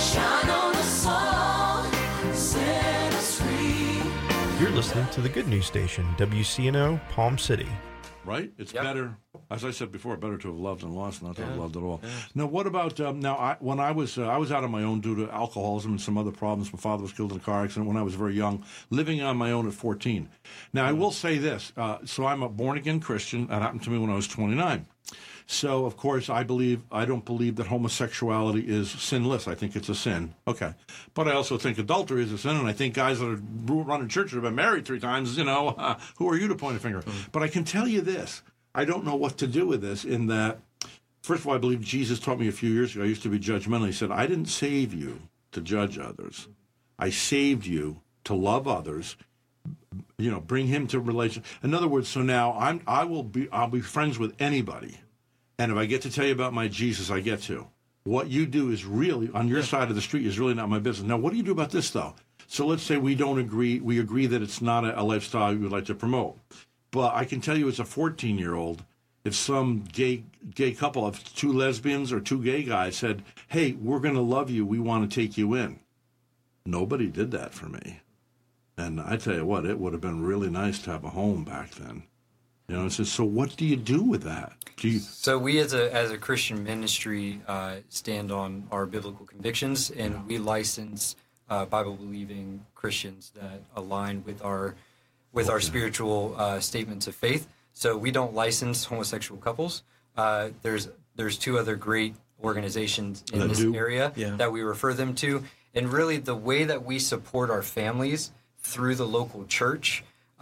Shine on us all, set us free. You're listening to the Good News Station, WCNO, Palm City. Right? It's better, as I said before, better to have loved than lost, not to have loved at all. Yeah. Now, what about when I was out on my own due to alcoholism and some other problems. My father was killed in a car accident when I was very young, living on my own at 14. Now, I will say this. So I'm a born-again Christian. That happened to me when I was 29. So, of course, I don't believe that homosexuality is sinless. I think it's a sin. Okay. But I also think adultery is a sin, and I think guys that are running churches have been married 3 times, who are you to point a finger? But I can tell you this. I don't know what to do with this in that, first of all, I believe Jesus taught me a few years ago. I used to be judgmental. He said, I didn't save you to judge others. I saved you to love others, bring him to relation. In other words, so now I'll be friends with anybody. And if I get to tell you about my Jesus, I get to. What you do is really, on your side of the street, is really not my business. Now, what do you do about this, though? So let's say we don't agree. We agree that it's not a lifestyle we would like to promote. But I can tell you as a 14-year-old, if some gay couple of 2 lesbians or 2 gay guys said, hey, we're going to love you, we want to take you in. Nobody did that for me. And I tell you what, it would have been really nice to have a home back then. So what do you do with that? So we as a Christian ministry stand on our biblical convictions, and we license Bible-believing Christians that align with our spiritual statements of faith. So we don't license homosexual couples. There's 2 other great organizations in this area that we refer them to. And really the way that we support our families through the local church,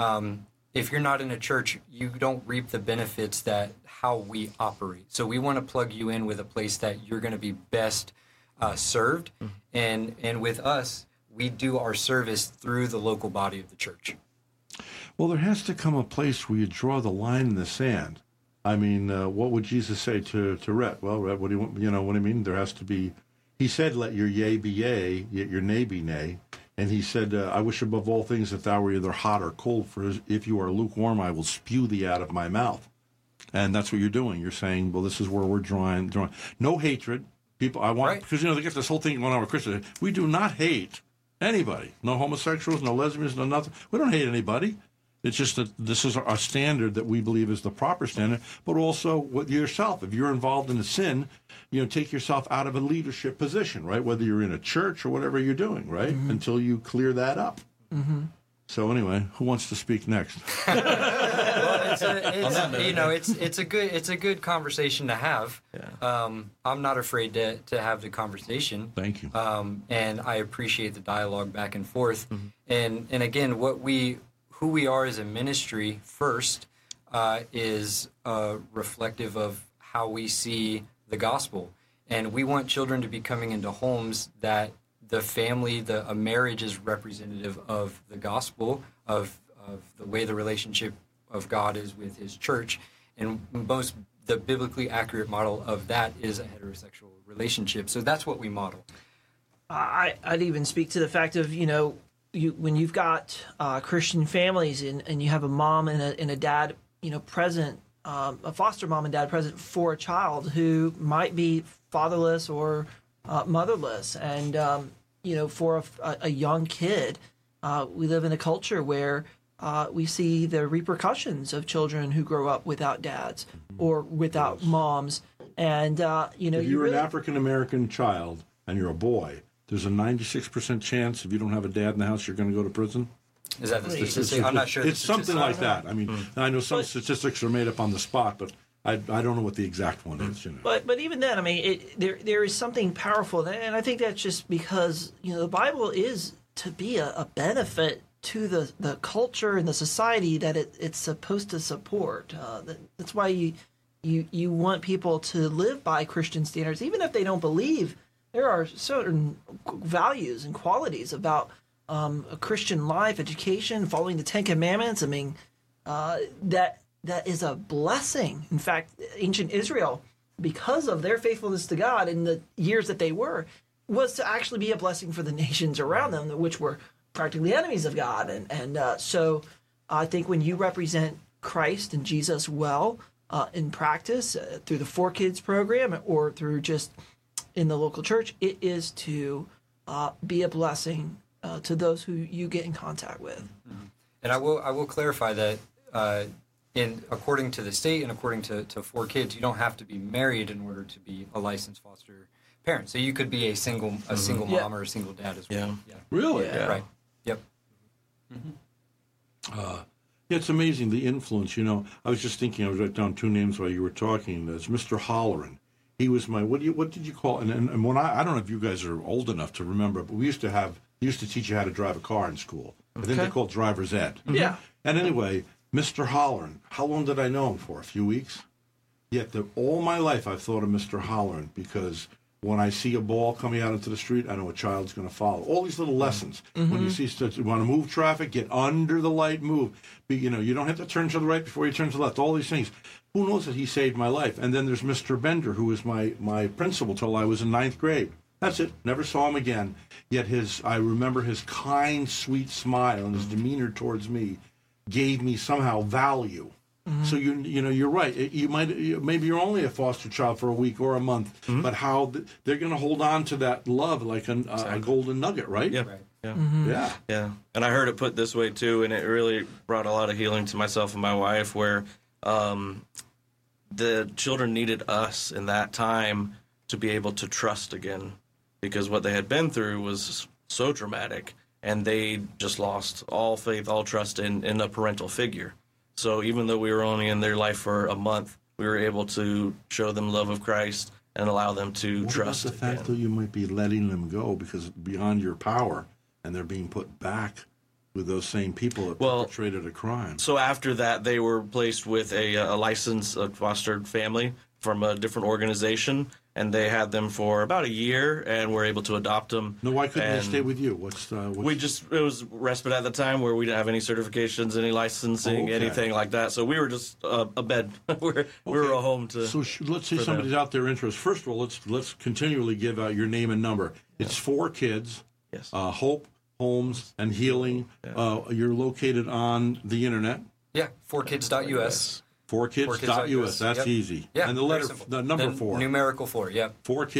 if you're not in a church, you don't reap the benefits that how we operate. So we want to plug you in with a place that you're going to be best served. And with us, we do our service through the local body of the church. Well, there has to come a place where you draw the line in the sand. I mean, what would Jesus say to Rhett? Well, Rhett, what do you want? You know what I mean? There has to be, he said, let your yea be yea, yet your nay be nay. And he said, I wish above all things that thou were either hot or cold, for if you are lukewarm, I will spew thee out of my mouth. And that's what you're doing. You're saying, well, this is where we're drawing. No hatred. People, I want, because, they get this whole thing going on with Christians. We do not hate anybody. No homosexuals, no lesbians, no nothing. We don't hate anybody. It's just that this is a standard that we believe is the proper standard, but also with yourself. If you're involved in a sin, take yourself out of a leadership position, right? Whether you're in a church or whatever you're doing, right? Until you clear that up. So anyway, who wants to speak next? Well, it's a good conversation to have. Yeah. I'm not afraid to have the conversation. Thank you. And I appreciate the dialogue back and forth. And again, who we are as a ministry first is reflective of how we see the gospel. And we want children to be coming into homes that the family, a marriage is representative of the gospel, of the way the relationship of God is with his church. And the biblically accurate model of that is a heterosexual relationship. So that's what we model. I'd even speak to the fact of, when you've got Christian families and you have a mom and a dad, present, a foster mom and dad present for a child who might be fatherless or motherless, and for a young kid, we live in a culture where we see the repercussions of children who grow up without dads or without moms, and if you're an African American child and you're a boy, there's a 96% chance if you don't have a dad in the house, you're going to go to prison. Is that the statistic? I'm not sure. It's something like that. I mean, I know some statistics are made up on the spot, but I don't know what the exact one is. But even then, I mean, there is something powerful, and I think that's just because the Bible is to be a benefit to the culture and the society that it's supposed to support. That's why you want people to live by Christian standards, even if they don't believe. There are certain values and qualities about a Christian life, education, following the Ten Commandments. I mean, that is a blessing. In fact, ancient Israel, because of their faithfulness to God in the years that they were, was to actually be a blessing for the nations around them, which were practically enemies of God. And so I think when you represent Christ and Jesus well in practice, through the 4Kids program or through just in the local church. It is to be a blessing to those who you get in contact with. And I will clarify that according to the state and according to 4Kids, you don't have to be married in order to be a licensed foster parent. So you could be a single mom or a single dad as well. Yeah. Really? Yeah. Right. Yep. It's amazing the influence. I was just thinking. I was writing down two names while you were talking. There's Mr. Holleran. He was my what did you call? And when I don't know if you guys are old enough to remember, but we used to teach you how to drive a car in school. I think they call it driver's ed. Yeah. And anyway, Mr. Holleran. How long did I know him for? A few weeks. Yet all my life I've thought of Mr. Holleran because when I see a ball coming out into the street, I know a child's going to follow. All these little lessons. When you see you want to move traffic, get under the light, move. You don't have to turn to the right before you turn to the left. All these things. Who knows that he saved my life? And then there's Mr. Bender, who was my principal till I was in 9th grade. That's it. Never saw him again. Yet I remember his kind, sweet smile and his demeanor towards me gave me somehow value. So you're right. Maybe you're only a foster child for a week or a month, but how they're going to hold on to that love like a golden nugget, right? Yeah. Right. Yeah. Yeah. And I heard it put this way too, and it really brought a lot of healing to myself and my wife, where the children needed us in that time to be able to trust again, because what they had been through was so traumatic, and they just lost all faith, all trust in a parental figure. So even though we were only in their life for a month, we were able to show them love of Christ and allow them to trust. What about the fact that you might be letting them go because it's beyond your power, and they're being put back with those same people that perpetrated a crime? So after that, they were placed with a licensed foster family from a different organization, and they had them for about a year, and were able to adopt them. No, why couldn't they And stay with you? it was respite at the time where we didn't have any certifications, any licensing, anything like that. So we were just a bed. we were a home to. So let's say somebody's out there interested. First of all, let's continually give out your name and number. It's 4Kids. Yes. Hope, Homes, and Healing. You're located on the internet. Yeah. 4kids.us. 4kids.us. That's Yep. easy. Yeah. And the number 4. Numerical 4. Yep.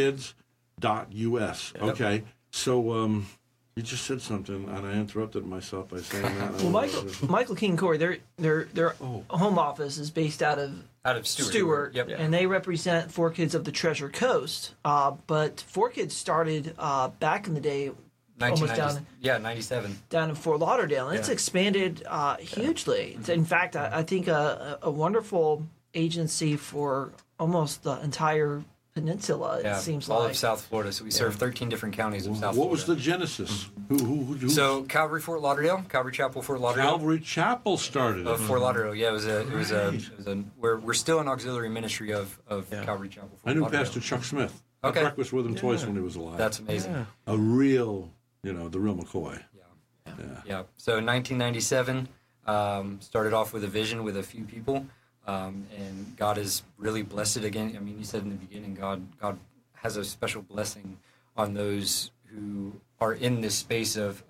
4kids.us. Okay. So you just said something, and I interrupted myself by saying that. Well, Michael King Corey, their home office is based out of Stewart, Yep. and they represent 4Kids of the Treasure Coast. But 4Kids started back in the day, almost 97. down in Fort Lauderdale, and it's expanded hugely. It's, in fact, I think a wonderful agency for almost the entire peninsula. It seems all like of South Florida. So we serve 13 different counties of South What Florida. was the genesis? Who So Calvary Fort Lauderdale, Calvary Chapel Fort Lauderdale. Calvary Chapel started Of it. Fort Lauderdale, yeah, it was a we're still an auxiliary ministry of Calvary Chapel. Fort I knew Lauderdale. Pastor Chuck Smith. Okay. I breakfast with him twice when he was alive. That's amazing. a real, the real McCoy. Yeah. So 1997, started off with a vision with a few people, and God has really blessed it again. I mean, you said in the beginning, God has a special blessing on those who are in this space of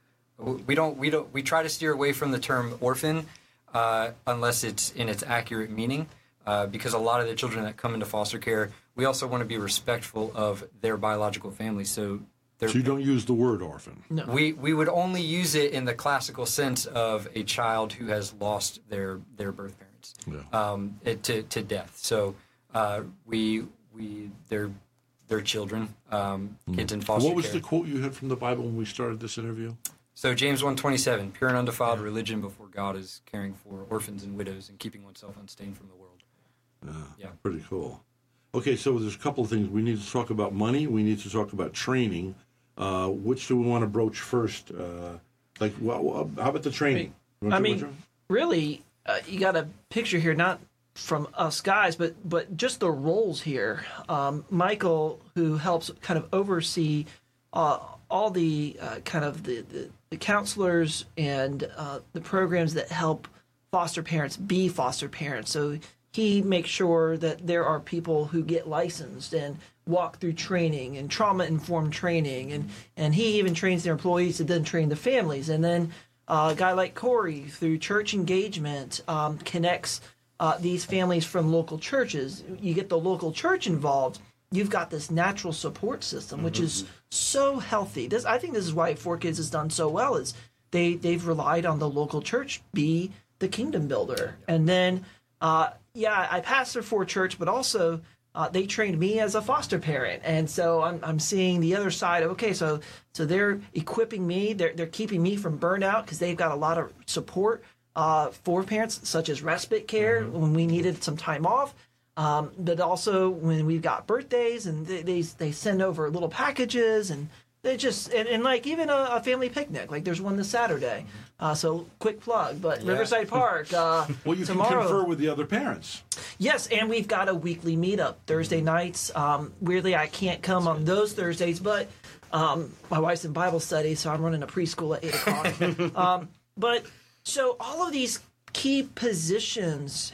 we try to steer away from the term orphan unless it's in its accurate meaning, because a lot of the children that come into foster care, we also want to be respectful of their biological family. So you don't use the word orphan. no. we would only use it in the classical sense of a child who has lost their birth parents to death. So they're children, kids in foster care. What was the quote you had from the Bible when we started this interview? So James 1:27, pure and undefiled religion before God is caring for orphans and widows and keeping oneself unstained from the world. Yeah. Pretty cool. Okay, so there's a couple of things. We need to talk about money. We need to talk about training. Which do we want to broach first? How about the training? Really, you got a picture here, not from us guys, but just the roles here. Michael, who helps kind of oversee all the kind of the counselors and the programs that help foster parents be foster parents. So he makes sure that there are people who get licensed and walk through training and trauma-informed training, and he even trains their employees to then train the families. And then a guy like Corey, through church engagement, connects these families from local churches. You get the local church involved, you've got this natural support system, which is so healthy. I think this is why 4Kids has done so well. Is they've relied on the local church be the kingdom builder, and then I pastor for church, but also they trained me as a foster parent, and so I'm seeing the other side of so they're equipping me, they're keeping me from burnout because they've got a lot of support for parents, such as respite care when we needed some time off. But also when we've got birthdays, and they send over little packages, and they just and like even a family picnic, like there's one this Saturday. So quick plug, but Riverside Park. Well, you tomorrow. can confer with the other parents. Yes, and we've got a weekly meetup Thursday nights. Weirdly, I can't come on those Thursdays, but my wife's in Bible study, so I'm running a preschool at 8:00. But so all of these key positions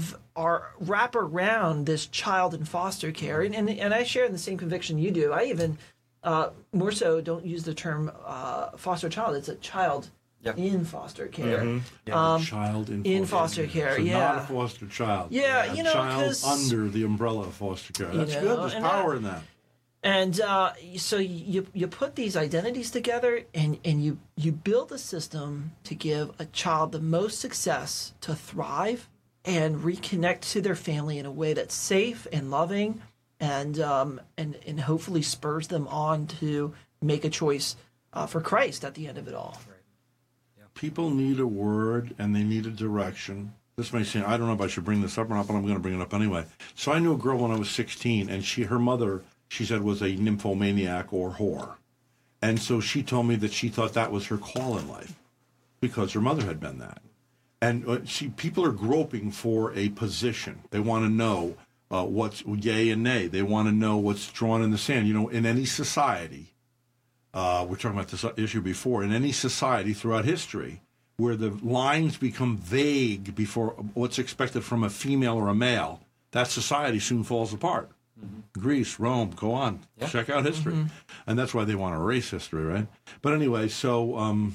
wrap around this child in foster care, and I share in the same conviction you do. I even more so don't use the term foster child. It's a child in foster care. Child in foster care. So not a foster child. Yeah, a you know, child 'cause, under the umbrella of foster care. That's good. There's and power in that. And so you put these identities together, and you build a system to give a child the most success to thrive and reconnect to their family in a way that's safe and loving, and hopefully spurs them on to make a choice for Christ at the end of it all. People need a word and they need a direction. This may seem, I don't know if I should bring this up or not, but I'm going to bring it up anyway. So I knew a girl when I was 16, and her mother, she said, was a nymphomaniac or whore. And so she told me that she thought that was her call in life because her mother had been that. And people are groping for a position. They want to know what's yay and nay. They want to know what's drawn in the sand. You know, in any society, we're talking about this issue before, in any society throughout history where the lines become vague before what's expected from a female or a male, that society soon falls apart. Greece, Rome, go on. Check out history. And that's why they want to erase history, right? But anyway, so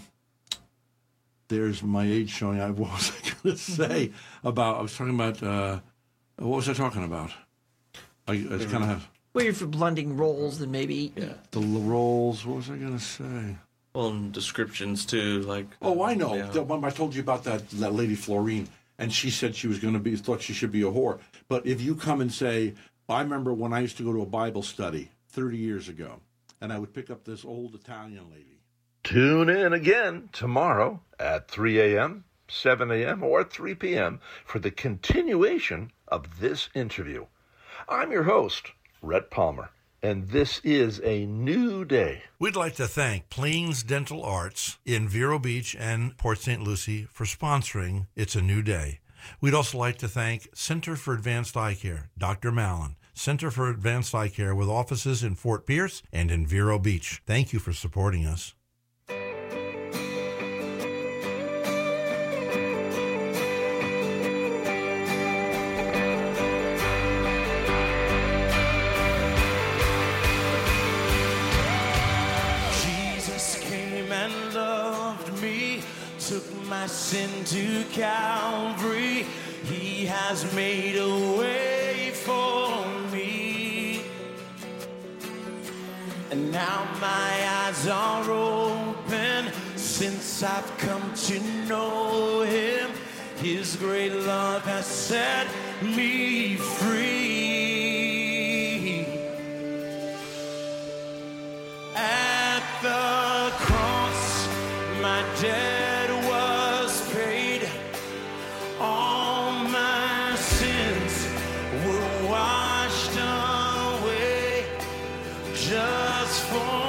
there's my age showing. What was I going to say about, I was talking about, what was I talking about? It's kind of... Well, you're for blending roles, then maybe... The roles, what was I going to say? Well, and descriptions too, like... Oh, I know. Yeah. The one I told you about that lady Florine, and she said she was going to be, thought she should be a whore. But if you come and say, I remember when I used to go to a Bible study 30 years ago, and I would pick up this old Italian lady. Tune in again tomorrow at 3 a.m., 7 a.m., or 3 p.m. for the continuation of this interview. I'm your host, Rhett Palmer, and this is a new day. We'd like to thank Plains Dental Arts in Vero Beach and Port St. Lucie for sponsoring It's a New Day. We'd also like to thank Center for Advanced Eye Care, Dr. Mallon, Center for Advanced Eye Care with offices in Fort Pierce and in Vero Beach. Thank you for supporting us. Jesus came and loved me, took my sin to Calvary. He has made a way for me, and now my eyes are open since I've come to know him. His great love has set me free. At the cross, my debt was paid. All my sins were washed away just for